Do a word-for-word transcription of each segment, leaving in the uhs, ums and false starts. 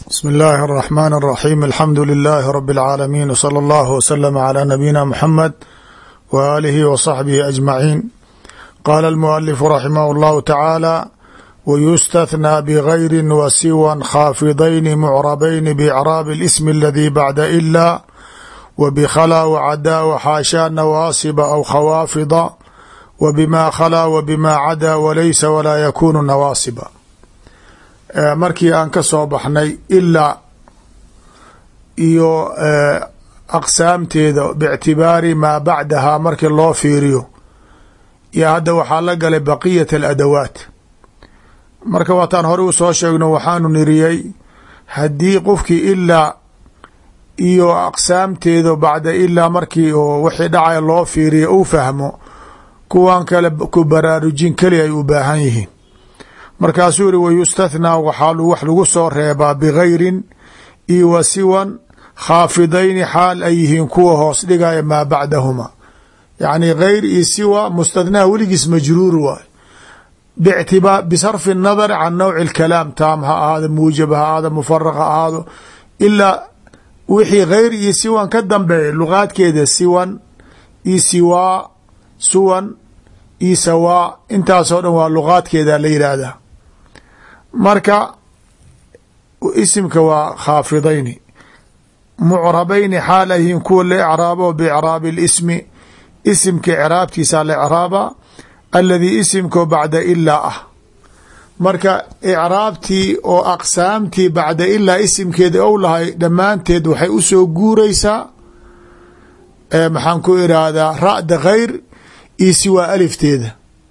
بسم الله الرحمن الرحيم الحمد لله رب العالمين وصلى الله وسلم على نبينا محمد وآله وصحبه أجمعين. قال المؤلف رحمه الله تعالى: ويستثنى بغير وسوى خافضين معربين بإعراب الاسم الذي بعد إلا وبخلا وعدا وحاشا نواصب أو خوافض وبما خلا وبما عدا وليس ولا يكون نواصبا. markii aan ka soo baxnay ilaa iyo aqsaamteeda bictibaari maa bacdahaa markii loo fiiriyo iyo hadda waxaa la galay baqiyat aladawaat. marka waataan hore u soo sheegno waxaanu niriyey haddii qofkii ilaa iyo aqsaamteeda bacda ilaa markii oo wixii dhacaya loo fiiriyo uu fahmo, kuwan kale ku baraarujin keli ay u baahan yihiin. markaasuu yihi wayustathnaa waxaa wax lagu soo reebaa bigayrin iyo wa siwan khaafidayni xaal ay yihiin kuwa hoos dhigaya maa bacdahuma. yacni gayr iyo siwa mustathnaha weligiis majruur waay bictibaar bisarfi الnadar can nawci اlkalaam, taam ha ahaado, muujab ha ahaado, mufaraq ha ahaado, ilaa wixii gayr iyo siwan ka dambeeya luqaadkeeda siwan iyo siwaa suwan iyo sawaa intaasoo dhan waa luqaadkeeda la yidhaahdaa. marka isimka waa khaafidayni mucrabayni xaal ayhiin kuwa la icraabo biicraabi اlismi, isimka icraabtiisa la icraaba aladii isimkoo bacda ilaa ah. marka icraabtii oo aqsaamtii bacda ilaa isimkeeda ou lahay dhammaanteed waxay usoo guureysaa maxaan ku iraahdaa ra'da gayr iyo siwaa alifteeda.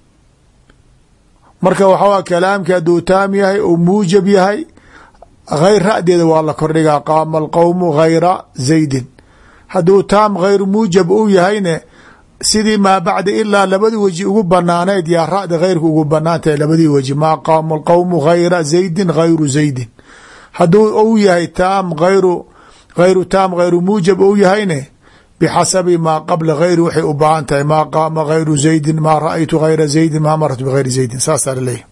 marka waxaa kalaamka hadduu taam yahay ou muujab yahay gayr ra'deeda waa la kordhigaa, qaama alqowmu gayra zaydin. hadduu taam gayr muujab u yahayne sidii maa bacda ilaa labadii weji ugu banaaneyd yaa ra'da gayrka ugu banaan tahay labadii weji, maa qaama alqowmu gayra zaydin gayru zaydin. hadduu ou yahay taam ayru gayru taam gayru muujab ou yahayne bxasabi maa qabla gayri waxay u baahan tahay, maa qaama gayru zaydin, maa ra-aytu gayra zaydin, maa maratu bgayri zaydin. saasaa laleeyahy.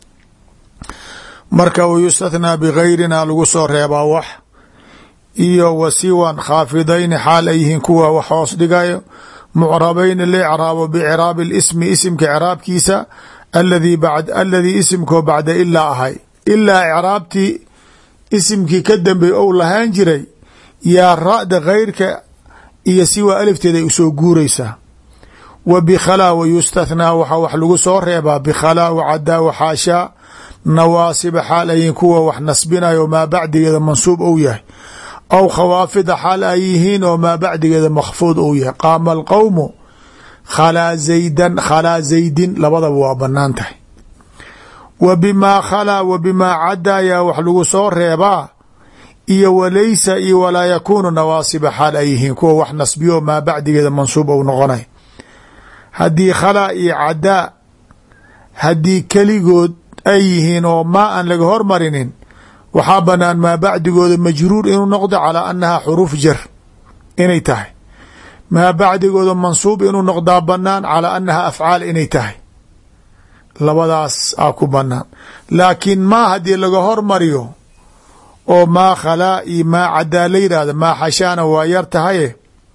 marka wayustathnaa bigayrina lagu soo reebaa wax iyo wasiwan khaafidayni xaal ay yihiin kuwa wax hoos dhigayo, mucrabayni la icraabo bicraabi اlismi, isimka icraabkiisa aladii aladii isimkoo bacda ilaa ahay. ilaa icraabtii isimkii ka dambey ou lahaan jiray yaa ra'da gayrka iyo siwa alifteeda ay usoo guureysaa. wa bikhalaa wayustathnaa waxaa wax lagu soo reebaa bikhalaa wacadaa waxaashaa nawaasiba xaal ayihiin kuwa wax nasbinayo maa bacdigeeda mansuub ou yahay, aw khawaafida xaal ay yihiin oo maa bacdigeeda makhfuud ou yahay. qaama alqowmu khalaa zaydan khalaa zaydin labadaba waa banaan tahay. wa bimaa khalaa wa bimaa cadaa yaa wax lagu soo reebaa iyo walaysa iyo walaa yakuunu nawaasiba xaal ay yihiin kuwa wax nasbiyo maa bacdigeeda mansuub ou noqonay. haddii khalaa iyo cadaa haddii keligood ay yihiin oo maa aan laga hormarinin waxaa banaan maa bacdigooda majruur inuu noqdo calaa annahaa xuruuf jar inay tahay, maa bacdigooda mansuub inuu noqdaa banaan calaa annahaa afcaal inay tahay. labadaas aa ku banaan. laakiin maa haddii laga hormariyo oo maa khalaa iyo maa cadaa la yidhaahda, maa xashaana waa yar tahaye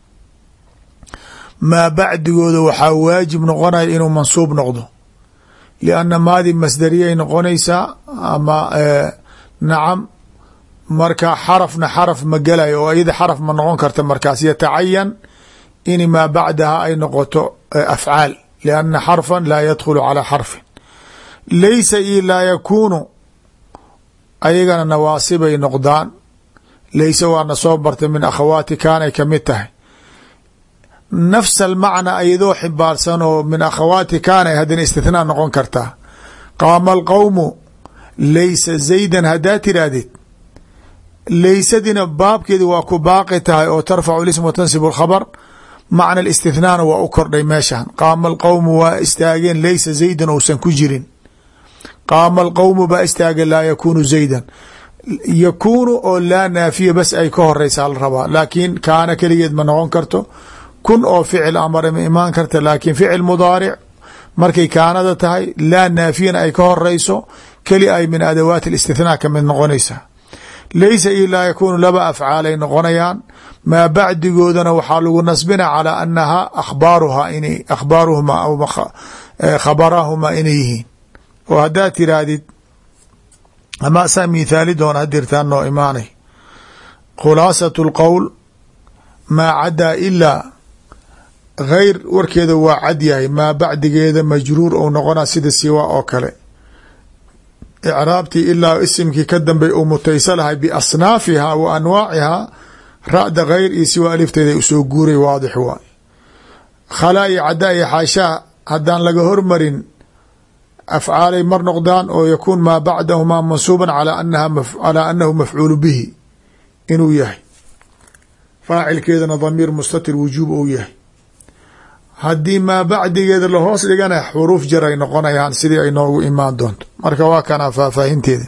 maa bacdigooda waxaa waajib noqonaya inuu mansuub noqdo, lianna maadii masdariyay noqonaysaa ama nacam. marka xarafna xaraf ma gelayo oo iyada xaraf ma noqon karta. markaas yatacayan in maa bacdaha ay noqoto afcaal, lianna xarfan laa yadkhulu calaa xarfin. laysa iyo laa yakuunu ayagana nawaasibay noqdaan. laysa waana soo bartay min akhawaati kaanay kamid tahay. nafs almacna ayadoo xibaarsan oo min akhawaati kaanay haddana istithnaa noqon kartaa. qaama alqowmu laysa zaydan haddaa tirahdid, laysadina baabkeedi waa ku baaqi tahay oo tarfacu lism wa tansibu alkhabar, macna alistithnaana waa u kordhay meeshan. qaama alqowmu waa istaageen laysa zaydan ousan ku jirin. qaama alqowmu baa istaageen laa yakuunu zaydan. yakuunu oo laa naafiya bas ay ka horeysaa la rabaa, laakiin kaana keligeed ma noqon karto. kun oo ficil amare ma imaan karta, laakiin ficil mudaaric markay kaanada tahay laa naafiyana ay ka horeyso keli ay min adawaati الاstithnaa kamid noqonaysaa. laysa iyo laa yakuunu laba afcaalay noqonayaan. maa bacdigoodana waxaa lagu nasbina calaa anahaa akhbaaruhaa inay akhbaaruhuma aw khabaraahuma inay yihiin. oo haddaad tiraahdid ama asaa mithaali doona hadirtaan noo imaanay khulaasatu lqowl maa cadaa ilaa gayr warkeeda waa cad yahay, maa bacdigeeda majruur ou noqona sida siwa oo kale. icraabtii ilaa isimkii ka dambey uu mutaysa lahay biasnaafihaa wa anwaacihaa ra'da gayr iyo siwa alifteeda usoo guuray waadix waay. khalaa iyo cadaa iyo xaashaa haddaan laga hormarin afcaalay mar noqdaan oo yakuun maa bacdahumaa mansuuban calaa anahu mafcuulu bihi inuu yahay, faacilkeedana damiir mustatir wujuub ou yahay. haddii maa bacdigeeda lahoos dhigana xuruuf jar ay noqonayaan sidii ay noogu imaan doonto. marka waa kana faahfaahinteeda.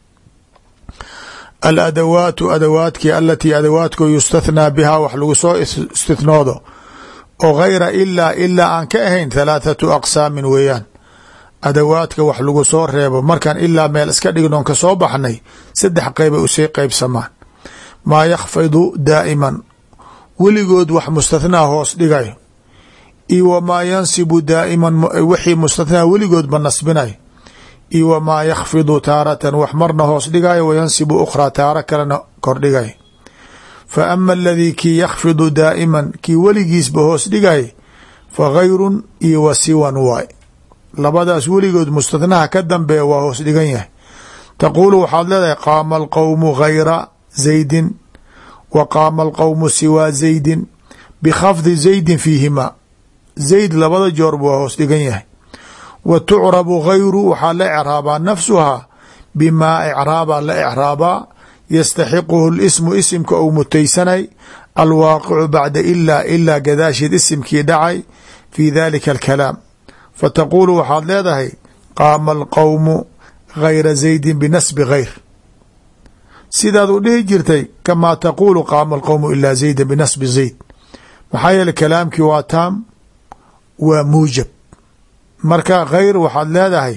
aladawaatu adawaadkii alatii adawaadko yustathnaa bihaa wax lagu soo istithnoodo oo gayra ilaa ilaa aan ka ahayn halaathatu aqsaamin weeyaan. adawaadka wax lagu soo reebo markaan ilaa meel iska dhignoon ka soo baxnay saddex qeybay usii qeybsamaan. maa yakhfidu daa'iman weligood wax mustathnaa hoos dhigayo, iyo wamaa yansibu daa'iman wixii mustathnaa weligood ba nasbinayo, iyo wamaa yakhfidu taaratan wax marna hoos dhigayo wayansibu ukhraa taaro kalena kordhigayo. fa ama aladii kii yakhfidu daa'iman kii weligiisba hoos dhigay fa gayrun iyo wa siwan waay. labadaas weligood mustathnaha ka dambeeya waa hoos dhigan yahay. taquulu waxaad leedahay qaama alqowmu gayra zaydin wa qaama alqowmu siwaa zaydin bikhafdi zaydin fiihimaa. zayd labada joorba waa hoos dhigan yahay. wa tucrabu gayru waxaa la ecraabaa nafsuhaa bimaa ecraabaa la ecraabaa yastaxiquhu lismu isimka ou mutaysanay alwaaqicu bacda ilaa ilaa gadaasheed isimkii dhacay fii dalika alkalaam. fataquulu waxaad leedahay qaama alqowmu gayra zaydin binasbi gayr, sidaad u dhihi jirtay kamaa taquulu qaama alqowmu ilaa zayda binasbi zayd. maxaa yeele kalaamkii waa taam waa muujab. marka gayr waxaad leedahay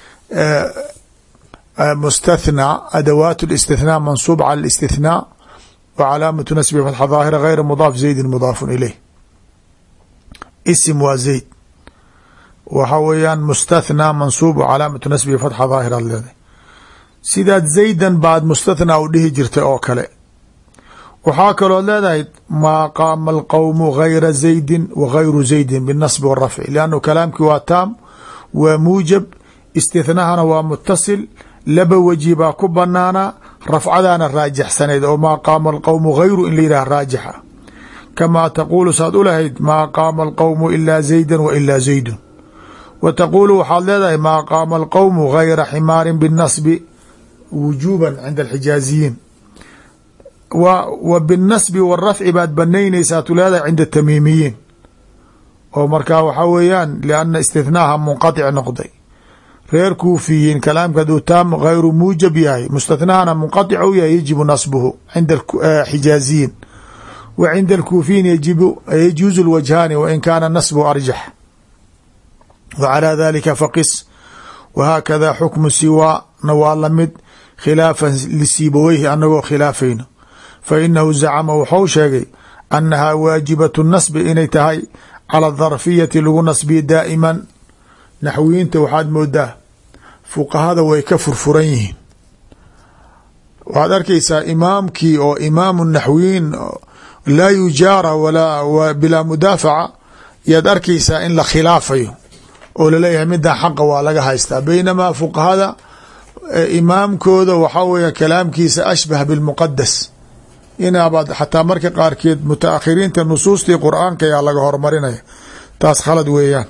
mustathnaa adawaat اlاstithnaa mansuub cala الاstithnaa wa calaamatu nasbi fatxa daahira gayra mudaaf zaydin mudaafun ilayh. isim waa zayd waxa weeyaan mustathnaa mansuub wa calaamatu nasbi fatxa daahira ad leedahay. sidaad zaydan baad mustathnaa u dhihi jirtay oo kale. waxaa kaloo leedahay maa qaama alqowmu gayra zaydin wa gayru zaydin binasbi warafci, liannu kalaamkii waa taam waa muujab, istithnahana waa mutasil, laba weji baa ku banaana, rafcadaana raajixsaneyd oo maa qaama alqowmu gayru in la yidhah raajixa. kamaa taquulu saad u lahayd maa qaama alqowmu ilaa zaydan wa ilaa zaydun. wa taquulu waxaad leedahay maa qaama alqowmu gayra ximaarin binasbi wujuuban cinda alxijaaziyiin. wa binnasbi warafci baad banaynaysaa tu leedahay cinda tamiimiyiin, oo markaa waxaa weeyaan lianna istithnaaha munqatic noqday. reer kuufiyiin kalaamka haduu taam gayru muujab yahay mustathnahana munqatic u yahay yajibu nasbuhu cinda xijaaziyiin, wa cinda alkuufiyiin yajibu yajuuzu lwajhaani wain kaana nasbu arjax. wa calaa dalika faqis wahaakada xukmu siwaana waa lamid khilaafan lisiibaweyhi anagoo khilaafayno. fa inahu zacama waxau sheegay annahaa waajibatu nasbi inay tahay cala darfiyati lagu nasbiya daa'iman. naxwiyiinta waxaad moodaa fuqahada way ka furfuran yihiin. waxaad arkaysaa imaamkii oo imaamu naxwiyiin laa yujaara walaa bilaa mudaafaca yaad arkaysaa in la khilaafayo oo laleeyahay midaan xaqa waa laga haystaa, baynamaa fuqahada imaamkooda waxaa weeya kalaamkiisa ashbah bilmuqadas. inaabaad xataa marka qaarkeed mutaakhiriinta nusuustii qur-aanka ayaa laga hormarinaya, taas khalad weeyaan.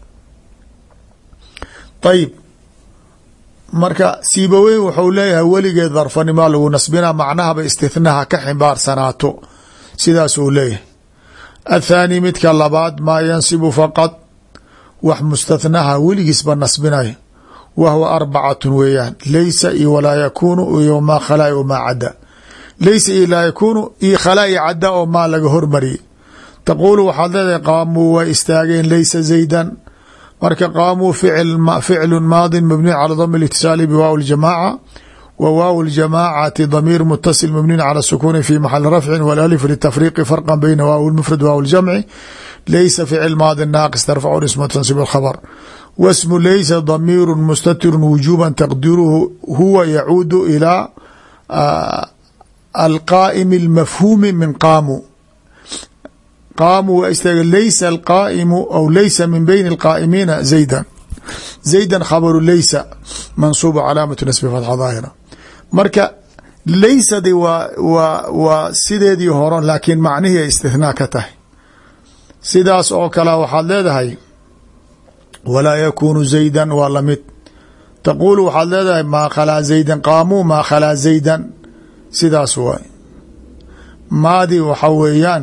ayib marka siibaweyn wuxuu leeyahay weligeed darfanimaa lagu nasbinaa macnahaba istithnaha ka ximbaarsanaato sidaas uu leeyahay. athaani midka labaad maa yansibu faqad wax mustathnaha weligiisba nasbinayo wa huwa arbacatun weeyaan laysa iyo walaa yakuunu iyo maa khalaa iyo maa cadda. laysa iyo laa yakuunu iyo khalaa iyo cadda oo maa laga hormariyey. taquulu waxaad leedahay qaamuu way istaageen laysa zaydan. marka qaamuu ficlu maadin mabniy cala dami اlitisaali biwaaw اljamaaca wa waaw اljamaacati damiir mutasil mabniin calى sukuni fi maxali rafci wاlalif litafriqi farqa bayna waaw اlmfrad waaw اljamci laysa ficil maadi naaqis tarfacu isma tansib اkhabr wasmu laysa damiiru mustatiru wujuba taqdiruhu huwa yacuudu ilaa alqaa'imi اlmafhuumi min qaamu qaamu waa istaaga laysa alqaa'imu aw laysa min bayni اlqaa'imiina zaydan zaydan khabaru laysa mansuubu calaamatu nasbi fatxa daahira marka laysadi waa waa waa sideedii horo laakiin macnihii ay istithnaa ka tahay sidaas oo kale waxaad leedahay walaa yakuunu zaydan waa lamid taquulu waxaad leedahay maa khalaa zaydan qaamuu maa khalaa zaydan sidaas waay maadi waxa weeyaan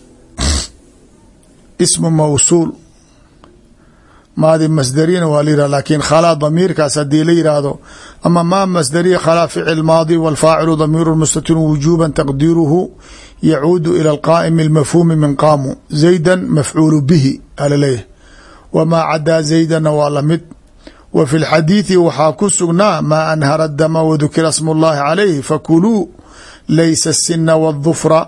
ismu mawsuul maadi masdarina waa la yihah lakin khalaa damiirkaas hadii la yidhaahdo ama maa masdariya khalaa ficil maadi wاlfaacilu damiiru mustatirun wujuba taqdiiruhu yacuudu ilى alqaa'imi اlmafhuumi min qaamu zaydan mafcuulu bihi alaleeyahy wamaa cadaa zaydana waa lamid wa fi lxadiidi waxaa ku sugnaa maa anhara dama wadukira smu اllahi calayhi fakuluu laysa الsina wالdufra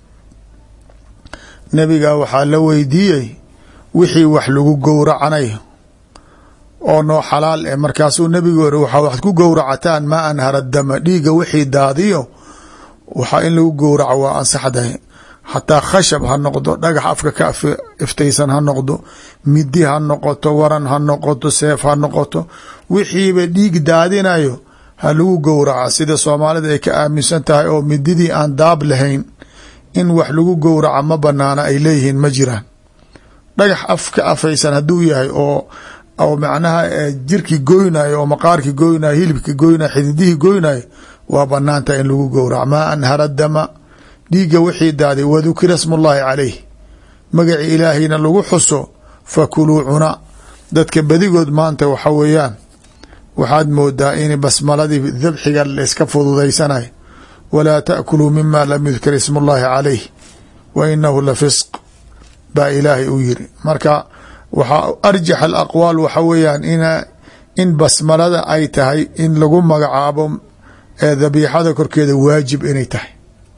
nabiga waxaa la weydiiyey wixii wax lagu gowracanayo oo noo xalaal eh markaasuu nabigu ori waxaa waxad ku gowracataan maa anhara dama dhiiga wixii daadiyo waxaa in lagu gowraco waa ansaxdahay xataa khashab ha noqdo dhagax afka ka iftaysan ha noqdo midi ha noqoto waran ha noqoto seef ha noqoto wixiiba dhiig daadinayo ha lagu gowraca sida soomaalida ay ka aaminsan tahay oo mididii aan daab lahayn in wax lagu gowraca ma banaana ay leeyihiin ma jiraan dhagax afka afaysan hadduu yahay oo oo macnaha jirkii goynayo oo maqaarkii goynayo hilibkii goynayo xididihii goynayo waa banaanta in lagu gowrac maa anhara dama dhiiga wixii daaday wadukira smullahi calayh magaci ilaahayna lagu xuso fakuluu cuna dadka badigood maanta waxa weeyaan waxaad moodaa in basmaladii dabxiga layska fududaysanayo walaa taakuluu mima lam yudkar ismullahi calayh wa inahu la fisq baa ilaahay u yiri marka waxaa arjax alaqwaal waxa weeyaan ina in basmalada ay tahay in lagu magacaabo ee dabiixada korkeeda waajib inay tahay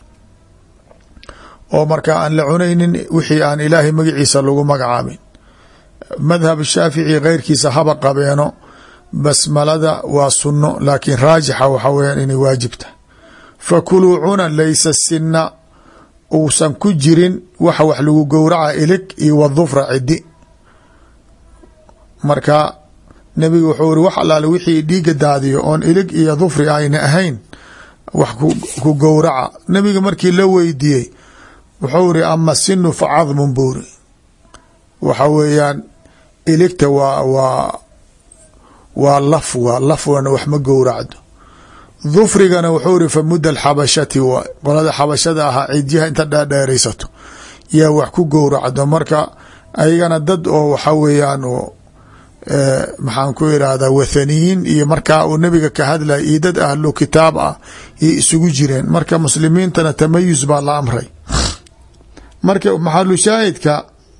oo marka aan la cunaynin wixii aan ilaahay magaciisa lagu magacaabin madhab shaafici keyrkiisa haba qabeeno basmalada waa sunno laakiin raajixa waxa weyaan inay waajib tahay fakuluu cuna laysa sina uusan ku jirin waxa wax lagu gowraca ilig iyo wadufra cidi marka nebigu wuxuu iri wax alaale wixii dhiiga daadiyo oon ilig iyo dufri ayna ahayn wax ku gowraca nebiga markii la weydiiyey wuxuu iri ama sinu fa cadmun buuri waxa weeyaan iligta waa waa waa laf waa lafwana wax ma gowracdo dufrigana wuxuu iri fa mudda alxabashati waay qolada xabashada ahaa cidyaha inta dhaadheeraysato yaa wax ku gowracdo marka ayagana dad oo waxa weeyaan oo maxaan ku irahdaa wathaniyiin iyo markaa uu nabiga ka hadlay iyo dad ahlu kitaab ah iyo isugu jireen marka muslimiintana tamayus baa la amray marka maxalu shaahidka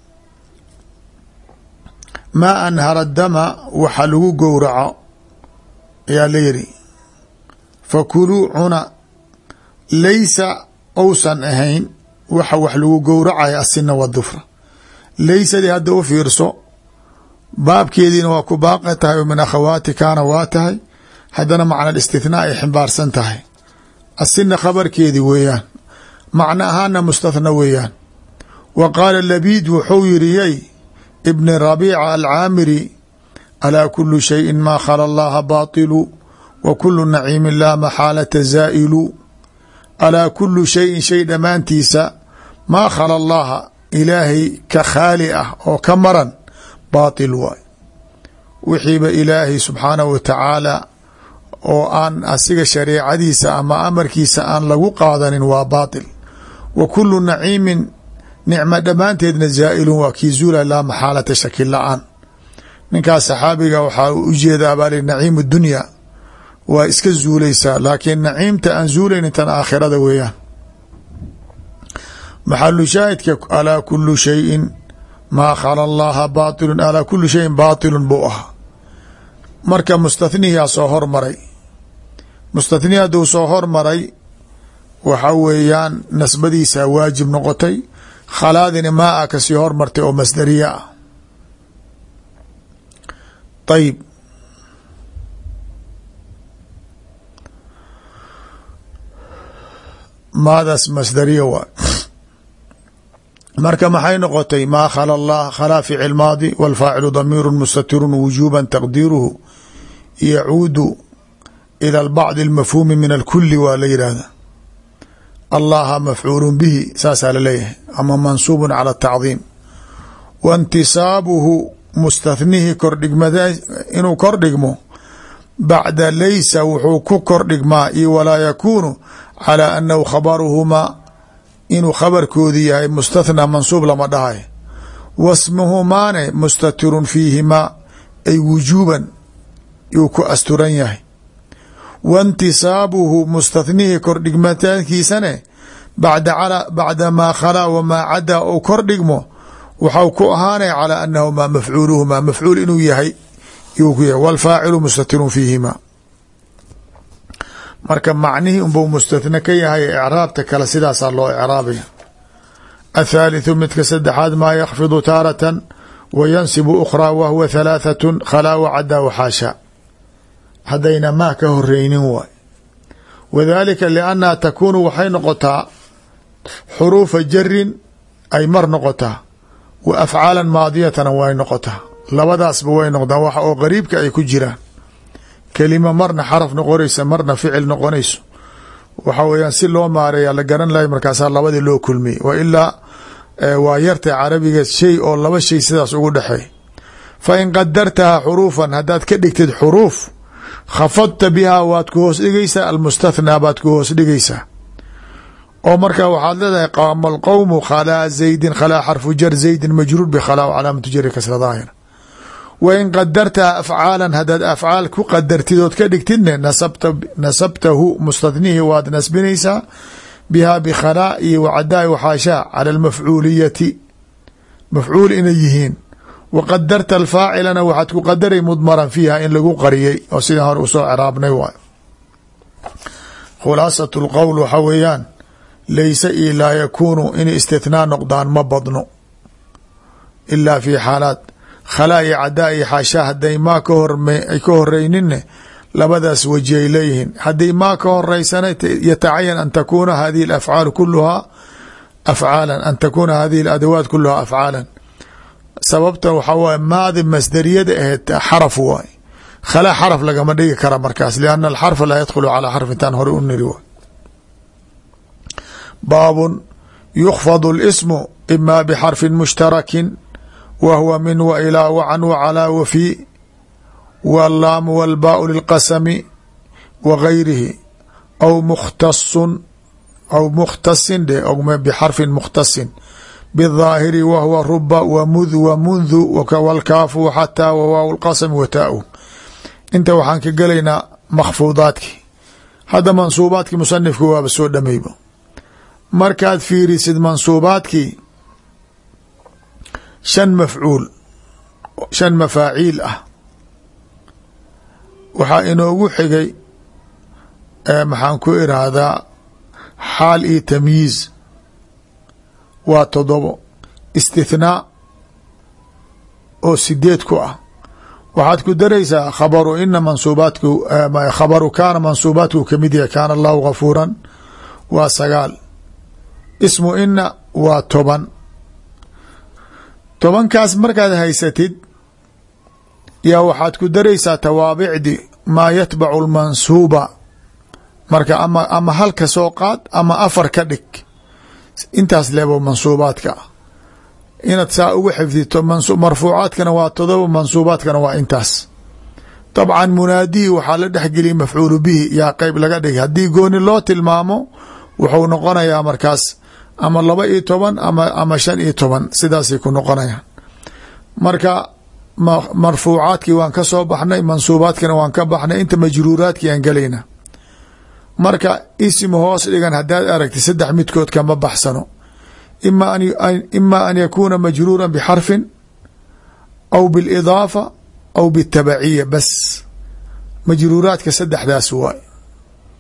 maa anhara dama waxa lagu gowraco ayaa la yiri fakuluu cuna laysa ousan ahayn waxa wax lagu gowracaya asina wadufra laysadii hadda u fiirso baabkeediina waa ku baaqi tahay oo min akhawaati kaana waa tahay haddana macna istithnaa ay ximbaarsan tahay asina khabarkeedii weeyaan macno ahaana mustathna weeyaan wa qaala labiid wuxuu yiri yay ibni rabiica alcaamiri alaa kulu shayin maa khala allaha baatilu wa kulu naciimin laa maxaalata zaa'ilu alaa kulu shayin shay dhammaantiisa maa khala allaha ilaahay ka khaali ah oo ka maran baatil waay wixiiba ilaahay subxaanahu wa tacaala oo aan asiga shareecadiisa ama amarkiisa aan lagu qaadanin waa baatil wa kulu naciimin nicmo dhammaanteedna zaa'ilun waa kii zuula laa maxaalata shaki la-aan ninkaas saxaabiga waxaa u jeedaa baali naciim dunya waa iska zuulaysaa laakiin naciimta aan zuulaynin tan aakhirada weeyaan maxalu shaahidka alaa kulu shayin maa khala allaha baatilun alaa kuli shayin baatilun buu ahaa marka mustathnihiyaa soo hormaray mustathni hadduu soo hormaray waxa weeyaan nasbadiisa waajib noqotay, khalaadina maa a kasii hormartay oo masdariya ah. ayib maadaas masdariya waa marka maxay noqotay maa khala allah khalaa ficil maadi wاlfaacilu damiiru mustatirun wujuba taqdiiruhu yacuudu ilى bacdi اlmafhuumi min alkuli waa la yidhaahda. allaha mafcuulu bihi saasaa laleeyahay ama mansuubu calى الtacdiim. wa اntisaabuhu mustathnihi kordhigmada inuu kordhigmo bacda laysa wuxuu ku kordhigmaa iyo walaa yakuunu calى anahu khabaruhumaa inuu khabarkoodi yahay mustathnaa mansuub lama dhahay. wasmuhumaane mustatirun fiihimaa ay wujuuban yuu ku asturan yahay. wa intisaabuhu mustathnihi kordhigmataankiisane bacda maa khalaa wamaa cadaa ou kordhigmo waxau ku ahaanaya calى anahu maa mafcuuluhumaa mafcuul inuu yahay yuu ku yahay. wاlfaacilu mustatirun fiihimaa marka macnihii unbuu mustathna ka yahay icraabta kale sidaasaa loo icraabaya. athaalitثu midka saddexaad maa yakfidu taaratan wa yansibu ukhraa wa huwa halaaثatun khalaa wacadaa waxaashaa haddayna maa ka horeynin waay. wadalika liannaha takuunu waxay noqotaa xuruufa jarin ay mar noqotaa wa afcaalan maadiyatana way noqotaa, labadaasba way noqdaan wax oo qariibka ay ku jiraan. kelima marna xaraf noqonaysa marna ficil noqonayso waxa weeyaan si loo maareeya la garan lahay markaasaa labadii loo kulmiyey. wa ilaa waa yartay carabiga shay oo laba shay sidaas ugu dhexeey. fa in qadartahaa xuruufan haddaad ka dhigtid xuruuf khafadta bihaa waad ku hoos dhigaysaa almustathnaa baad ku hoos dhigaysaa oo markaa waxaad leedahay qaama alqowmu khalaa zaydin khalaa xarfu jar zaydin majruur bkhalaa w calaamatu jari kasra daahir. wa in qadartaha afcaalan haddaad afcaal ku qadartid ood ka dhigtidne nasabtahu mustathnihii waad nasbinaysaa bihaa bikhalaa iyo wacadaai waxaashaa cala almafcuuliyati mafcuul inay yihiin. wa qadarta alfaacilana waxaad ku qadaray mudmaran fiiha in lagu qariyey oo sidaan hore usoo ciraabnay waay. khulaasat lqowl waxa weeyaan laysa io laa yakuunu inay istithnaa noqdaan ma badno ilaa fi xaalaat khalaa iyo cadaa iyo xaashaa hadday maa ka ay ka horeyninne labadaas waji ay leeyihiin. haddii maa ka horeysana yatacayan an takuuna hadihi alafcaal kuluhaa afcaalan an takuuna hadihi aladawaat kuluhaa afcaalan. sababta waxaa waaye maadi masdariyada aheed xaraf waay, khalaa xaraf lagama dhigi kara markaas lianna alxarfa laa yadkhulu calaa xarf intaan hore u niri waay. baabun yukfadu اlismu ima bxarfin mushtarakin wa huwa min wa ilaa wacan wacalaa wafii wallaamu walbaau lilqasami wa gayrihi aw mukhtasun aw mukhtasin dhe bxarfin mukhtasin bالظaahiri wa huwa ruba wmud wmundu wاlkaafu xataa wawaaw اlqasmi wataau. inta waxaan ka gelaynaa makhfuudaadki. hadda mansuubaadki musanifka waaba soo dhameyba. markaad fiirisid mansuubaadkii shan mafcuul shan mafaaciil ah waxaa inoogu xigay maxaan ku iraahdaa xaal iyo tamyiiz waa todobo, istithnaa oo sideed ku ah. waxaad ku daraysaa khabaru ina mansuubaatku khabaru kaana mansuubaatku kamid yahay kaana allahu gafuuran waa sagaal. ismu ina waa toban. tobankaas markaad haysatid yaa waxaad ku daraysaa tawaabicdi maa yatbacu lmansuuba marka ama ama halka soo qaad ama afar ka dhig intaas leebo mansuubaadka ah inaad saa ugu xifdito. marfuucaadkana waa todoba, mansuubaadkana waa intaas. dabcan munaadihi waxaa la dhexgeliyay mafcuulu bihi yaa qeyb laga dhigay. haddii gooni loo tilmaamo wuxuu noqonayaa markaas ama laba iyo toban ama ama shan iyo toban sidaasay ku noqonayaan. marka marfuucaadkii waan ka soo baxnay, mansuubaadkina waan ka baxnay, inta majruuraadkii aan gelayna. marka isim hoos dhigan haddaad aragti saddex midkood kama baxsano. ima an yakuuna majruura bxarfin aw biاlidaafa aw bاtabaciya bas. majruuraadka saddexdaas waay.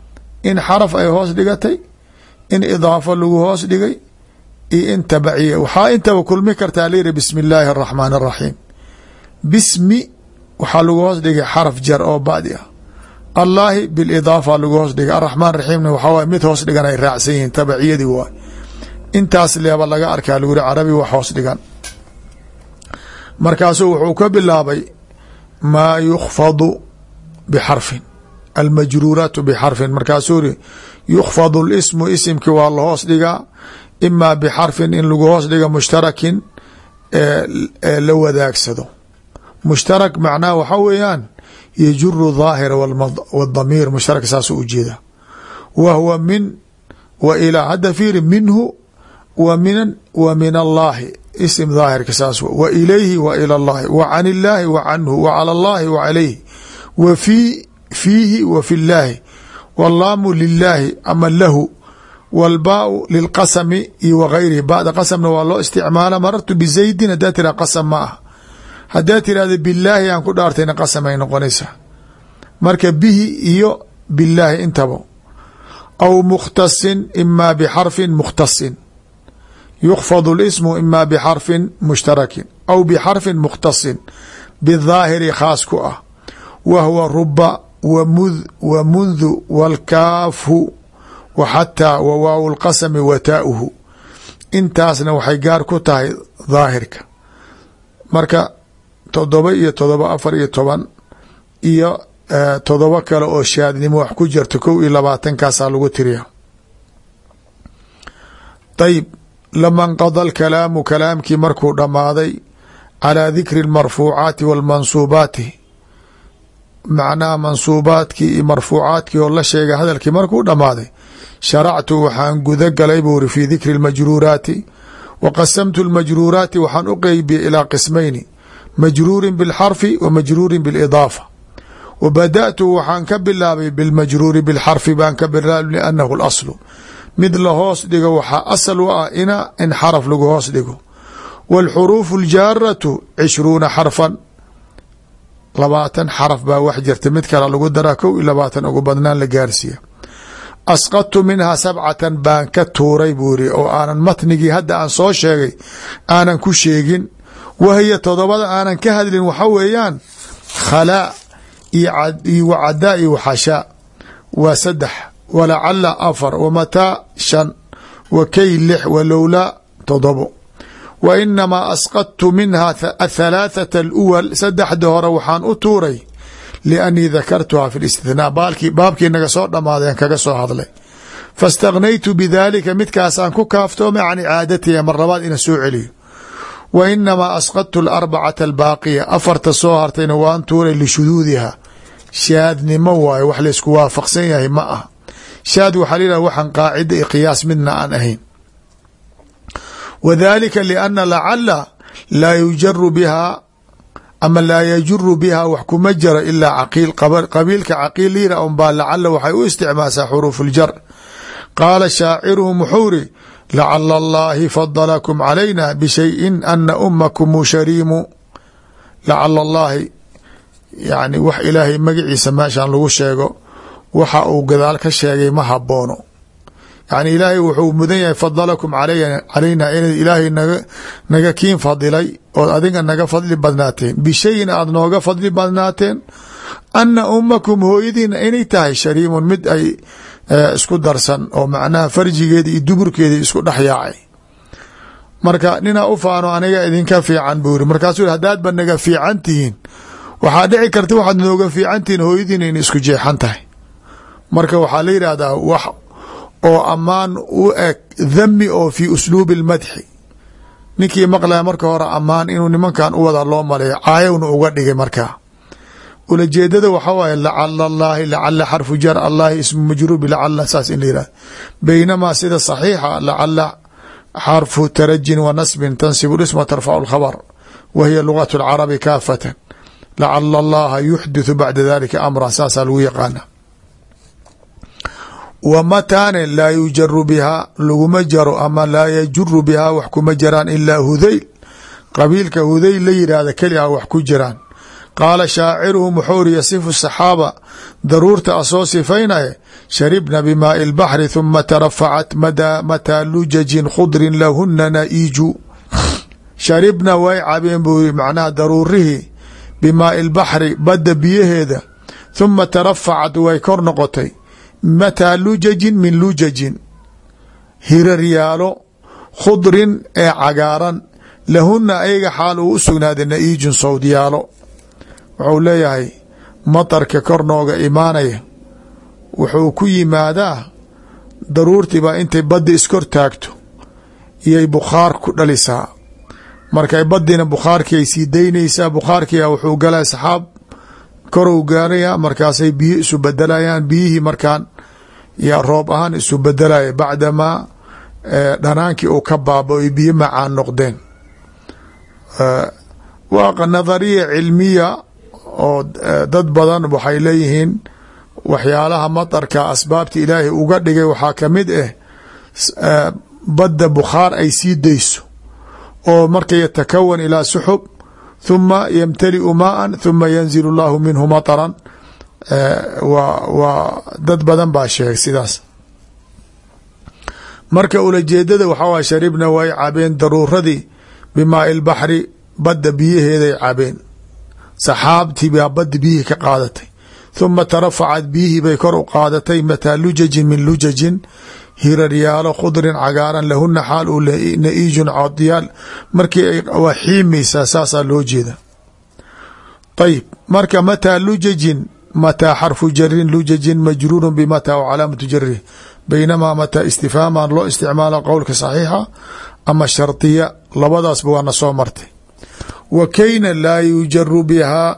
in xaraf ay hoos dhigatay, in idaafo lagu hoos dhigay iyo in tabaciya. waxaa intaba kulmi kartaa layidhi bismi illaahi araxmaan araxiim. bismi waxaa lagu hoos dhigay xaraf jar oo badi ah, allaahi bilidaafa lagu hoos dhigay, araxmaan raxiimna waxaa waay mid hoos dhigan ay raacsan yihiin, tabaciyadii waay. intaas leeba laga arkaa lagu yihi carabi wax hoos dhigan. markaasuu wuxuu ka bilaabay maa yukfadu bixarfin, almajruuraatu bixarfin. markaasuu yihi yukfadu lismu isimki waa la hoos dhigaa, imaa bixarfin in lagu hoos dhiga mushtarakin ee la wadaagsado. mushtarak macnaha waxaa weeyaan yajuru daahira wاdamiir, mushtarak saasuu ujeeda. wa huwa min wa ilaa, hadda fiiri minhu wa minan wa min allahi, isim daahirka saas wa ilayhi wa ila allahi wa can illaahi wa canhu wa cala allahi wa calayhi wa fii fiihi wa fi llaahi wallaamu lilaahi ama lahu wاlbaau lilqasami iyo wagayrihi. bada qasamna waa loo isticmaala. marartu bizaydin haddaa tiraha qasam ma ah, haddaa tirahda bilaahi aan ku dhaartayna qasam ay noqonaysaa. marka bihi iyo bilaahi intaba. aw mukhtasin imaa bixarfin mukhtasin, yukfadu lismu imaa bixarfin mushtarakin aw bixarfin mukhtasin bidaahiri khaas ku ah. wa huwa ruba wa mud wa mundu wاlkaafhu wa xataa wa waaw lqasami wa taauhu. intaasna waxay gaar ku tahay daahirka. marka todoba iyo todoba, afar iyo toban iyo todoba kale oo shaadnimo wax ku jirta, kow iyo labaatankaasaa lagu tiriya. ayib, lama nqada alkalaamu, kalaamkii markuu dhammaaday, calaa dikri اlmarfuucaati wاlmansuubaati, macnaha mansuubaadkii iyo marfuucaadkii oo la sheegay hadalkii markuu dhammaaday, sharactu waxaan guda galay buu ri fii dikri اlmajruuraati. wa qasamtu اlmajruuraati waxaan u qeybiyey ilaa qismayni, majruurin bilxarfi wa majruurin bilidaafa. wa bada'tu waxaan ka bilaabay bilmajruuri bilxarfi baan ka bilaabay liannahu اlaslu, mid la hoos dhigo waxaa asal u ah ina in xaraf lagu hoos dhigo. wاlxuruufu اljaaratu cishruuna xarfan, labaatan xaraf baa wax jirta, mid kale lagu daraa kow iyo labaatan ugu badnaan la gaarsiiya. asqadtu minhaa sabcatan baan ka tuuray buu yiri, oo aanan matnigii hadda aan soo sheegay aanan ku sheegin. wahiya todobada aanan ka hadlin waxa weeyaan khalaa iyo wacadaa iyo waxashaa waa saddex, walacala afar, wamataa shan, wa kay lix, walowlaa todobo. wa inamaa asqadtu minha athalaathata aluwal, saddexda hore waxaan u tuuray liannii dakartuhaa fi listithnaa, baabkii naga soo dhammaadeen kaga soo hadlay. faاstagnaytu bidaalika, midkaasaan ku kaaftoomay can icaadatiha, mar labaad ina soo celiyo. wa inamaa asqadtu alarbacata albaaqiya, afarta soo hartayna waan tuuray lishuduudiha, shaadnimo waayo, wax laysku waafaqsan yahay ma ah. shaad waxaa la yidhah waxaan qaacida iyo qiyaas midna aan ahayn. wadalika lianna lacala laa yujaru bihaa ama laa yajuru bihaa wax kuma jaro ilaa caqiil, qabiilka caqiil liira un baa lacala waxay u isticmaashaa xuruufu ljar. qaala shaaciruhum wuxuu ri lacala allahi fadalakum calayna bishayin ana umakum shariimu. lacala allahi yani wax ilaahay magaciisa meeshan lagu sheego, waxa uu gadaal ka sheegay ma haboono. yani ilaahay wuxuu mudan yahay fadalakum calayna inay ilaahay naga naga kiin fadilay ood adiga naga fadli badnaateen, bishayin aad nooga fadli badnaateen, ana umakum hooyadiina inay tahay shariimun mid ay isku darsan oo macnaha farjigeeda iyo duburkeeda isku dhex yaacay. marka ninaa u faano aniga idinka fiican buu yiri. markaasuu yiri haddaad ba naga fiican tihiin, waxaa dhici karta waxaad nooga fiican tihiin hooyadiina in isku jeexan tahay. marka waxaa la yidhaahdaa wax oo ammaan u eg dhami oo fi usluubi اlmadxi. ninkii maqlaya marka hore ammaan inuu nimankan u wada loo maleeyo, caayowna uga dhigay. markaa ulajeedada waxa waaye lacala allahi, lacala xarfu jar, allahi ismu majruub lacala, saas in la yihahdo. baynamaa sida saxiixa lacala xarfu tarajin wa nasbin tansibu isma tarfacu اlkhabr wa hiya lugat اlcarabi kaafatan. lacala allaha yuxdithu bacda dalika amra, saasaa lagu yaqaana. wa mataane laa yujaru bihaa laguma jaro ama laa yajuru bihaa wax kuma jiraan ilaa hudayl, qabiilka hudayl la yidhaahda keli a wax ku jiraan. qaala shaaciruhum wuxuu ri yasifu saxaaba daruurta asoo sifaynaya sharibna bimaai lbaxri huma tarafacat mataa lujajin khudrin lahuna na'iiju sharibna way cabeen buu yiri macnaha daruurihii bimaai lbaxri badda biyaheeda huma tarafacat way kor noqotay mataa lujajin min lujajin hiraryaalo khudrin ee cagaaran lahuna ayaga xaal uu u sugnaaday na'iijun sawdyaalo wuxuu leeyahay matarka kor nooga imaanaya wuxuu ku yimaadaa daruurtiibaa intay badda iskor taagto iyay bukhaar ku dhalisaa markay baddiina bukhaarkii ay sii daynaysaa bukhaarkiia wuxuu galaa saxaab korow gaaraya markaasay biyo isu bedelayaan biyihii markaan yaa roob ahaan isu bedelaya bacdamaa dhanaankii uu ka baaba ay biyo macaan noqdeen waa nadariya cilmiya oo dad badan waxay leeyihiin waxyaalaha matarka asbaabta ilaahay uga dhigay waxaa kamid ah badda bukhaar ay sii dayso oo marka yatakawan ilaa suxub huma yamtaliu maaan huma yanzil allahu minhu mataran waa dad badan baa sheegay sidaas marka ulajeedada waxaa waay sharibna way cabeen daruuradii bimaai lbaxri badda biyaheeday cabeen saxaabtii baa badda biyihii ka qaadatay huma tarafacat biyihii bay kor u qaadatay mataa lujajin min lujajin hiraryaalo khudrin cagaaran lahuna xaal uu na'iijun codyaal markii waa xiimaysaa saasaa loo jeeda ayib marka mataa lujajin mataa xarfu jarin lujajin majruurun bimataa w calaamatu jarih baynamaa mataa istifhaaman loo isticmaala qowlka saxiixa ama shardiya labadaasba waana soo martay wa kayna laa yujaru bihaa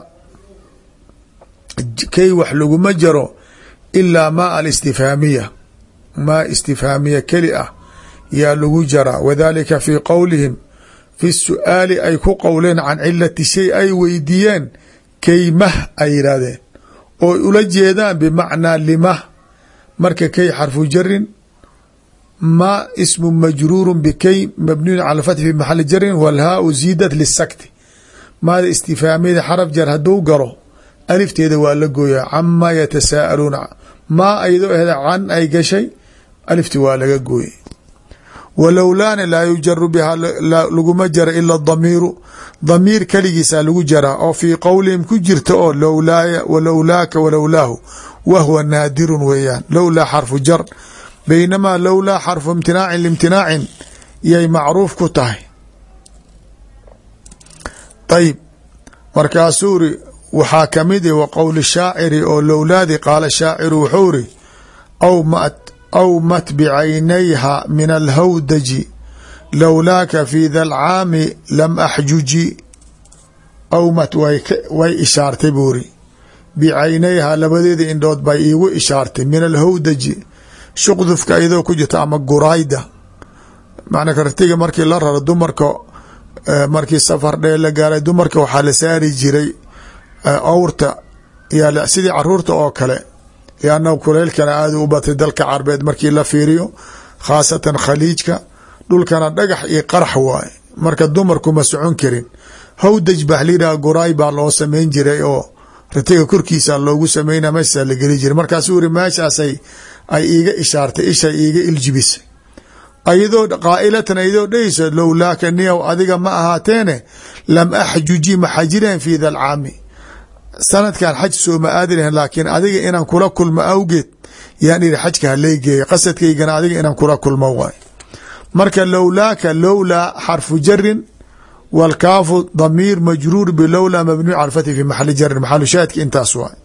kay wax laguma jaro ilaa maa alistifhaamiya maa istifhaamiya keli ah yaa lagu jaraa wadalika fii qowlihim fi su'aali ay ku qowleen can cilati shay ay weydiiyeen kaymah ay yidhaahdeen oo ula jeedaan bimacnaa limah marka kay xarfu jarin ma ismu majruuru bikay mabniyun cala fathi fi maxali jarin walhaau ziidat lisakti maada istifhaamiyada xaraf jar hadduu galo alifteeda waa la gooyaa camaa yatasaa'aluuna maa aydoo ahda can ay gashay alifti waa laga gooyay walowlaana laa yujaru bihaa laguma jara ila damiiru damiir keligiisaa lagu jaraa oo fii qowlihim ku jirta oo lowlaaya walowlaaka walowlaahu wahwa naadirun weeyaan lowlaa xarfu jar baynamaa lowlaa xarfu imtinaacin liimtinaacin yay macruuf ku tahay ayib markaasuu ri waxaa kamid wa qowli shaaciri oo lowlaadi qaala shaaciru wuxuu ri aw mat bicaynayha min alhawdaji lowlaaka fi da lcaami lam axjuji aw mat way ishaartay buu ri bicaynayha labadeeda indhood bay iigu ishaartay min alhawdaji shuqdufka iyadoo ku jirta ama guraayda macna kartiga markii la raro dumarka markii safar dhee la gaaray dumarka waxaa la saari jiray awrta yaa sidii caruurta oo kale lianna kuleylkana aada u batay dalka carbeed markii la fiiriyo khaasatan khaliijka dhulkana dhagax iyo qarax waaye marka dumarku ma socon karin hawdaj baa layidhaha guraay baa loo samayn jiray oo ratiga korkiisa loogu samayna meeshaa la geli jiray markaasuu iri meeshaasay ay iiga ishaartay ishay iiga iljibisay ayadoo qaa'ilatan ayadoo dhehayso lowlaaka niyow adiga ma ahaateene lam axjuji ma xajireen fi da lcaami sanadkan xaj sooma aadi lahen laakiin adiga inaan kula kulmo awgeed yaan ihi xajka haleygeeya qasadkaygana adiga inaan kula kulmo waay marka lowlaaka lowlaa xarfu jarin wاlkaafu damiir majruur bilowlaa mabniyu cala fathi fi maxali jarin maxalu shaahidka intaas waay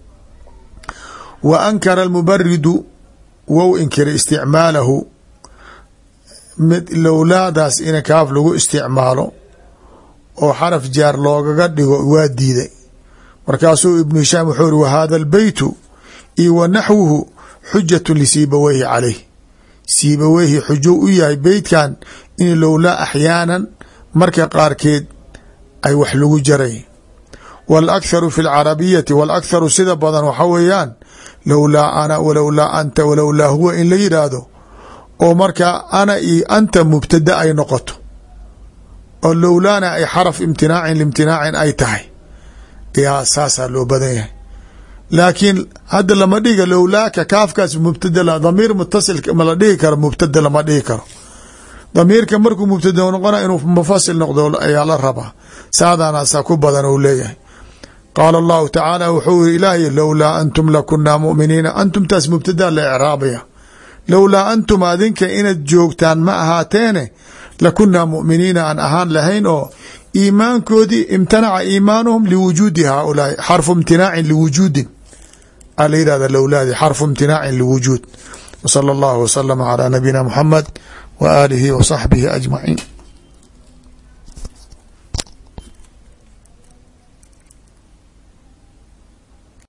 wa ankara almubaridu wou inkiray isticmaalahu mid lowlaadaas in kaaf lagu isticmaalo oo xaraf jaar loogaga dhigo waa diiday markaasuu ibnu hishaam wuxuu iri wahada albeytu io wa naxwuhu xujatu lisiibaweyhi caleyh siibaweyhi xujo u yahay beytkan in lowlaa axyaanan marka qaarkeed ay wax lagu jaray wاlakharu fi اlcarabiyati wاlakharu sida badan waxa weeyaan lowlaa ana walowlaa anta walowlaa huwa in la yidhaahdo oo marka ana iyo anta mubtada ay noqoto oo lowlaana ay xaraf imtinaacin limtinaacin ay tahay yaa saasaa loo badan yahay. laakiin hadda lama dhiga lowlaaka kaafkaas mubtada damiir mutasil ma la dhihi karo, mubtada lama dhihi karo. damiirka markuu mubtada noqona inuu mufasil noqdo ayaa la rabaa. saadaanaasa ku badan uu leeyahay. qaala allahu tacaala wuxuu yiri ilaahay lowlaa antum lakunaa mu'miniina. antumtaas mubtada la icraabaya. lowlaa antum adinka inaad joogtaan ma ahaateene lakunaa mu'miniina aan ahaan lahayn oo iimaankoodii imtanaca iimaanuhum liwujuudi haaulaai xarfu imtinaacin liwujuudin a la yihahda lowlaadi xarfu imtinaacin liwujuud. wsala allahu wasalama calaa nabiyina muxamed wa aalihi wa saxbihi ajmaciin.